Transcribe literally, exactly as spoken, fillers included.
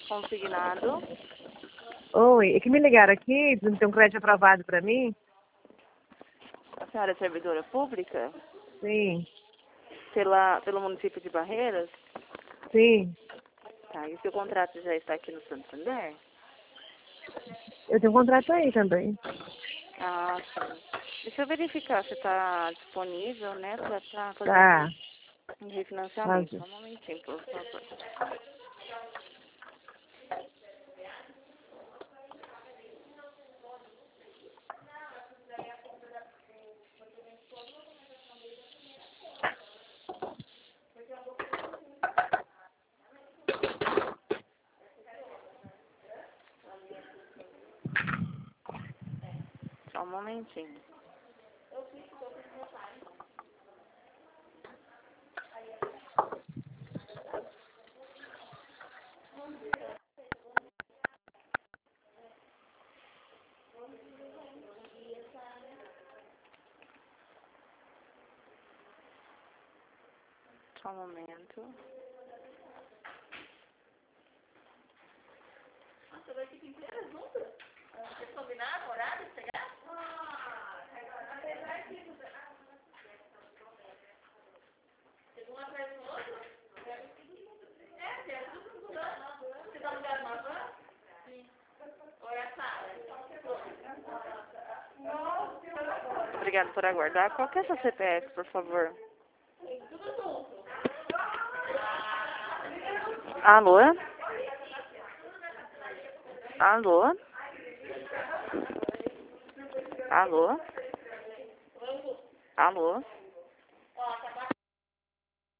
Consignado. Oi, é que me ligaram aqui, dizendo que tem um crédito aprovado pra mim. A senhora é servidora pública? Sim, Pela, pelo município de Barreiras? sim. Tá, e o seu contrato já está aqui no Santander? Eu tenho um contrato aí também. Ah, sim. Deixa eu verificar se está disponível, né, para estar Tá. fazendo um refinanciamento. Faz- Só um momentinho, por favor. Só um momentinho. Só um momento. Obrigada por aguardar. Qual que é a sua C P F, por favor? Alô? Alô? Alô? Alô?